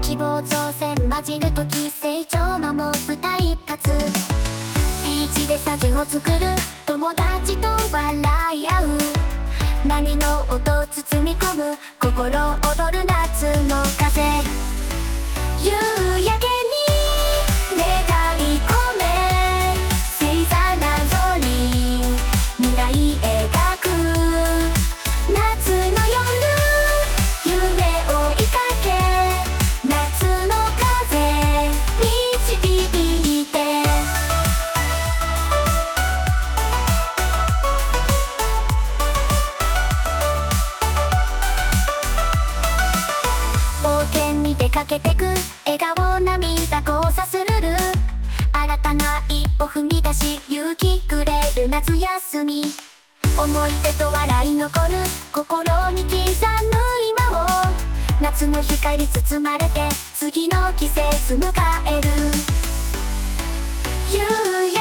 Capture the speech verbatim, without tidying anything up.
希望挑戦混じる時成長のも舞台立つビーチで酒を作る友達と笑い合う波の音包み込む心躍る夏の風夕焼けに願い込め星座なぞに未来描く夏の夜夢を追いかけ夏の風導いて冒険に出かけてく笑顔涙交差するる新たな一歩踏み出し勇気くれる夏休み思い出と笑い残る心に刻む今を夏の光包まれて次の季節迎える夕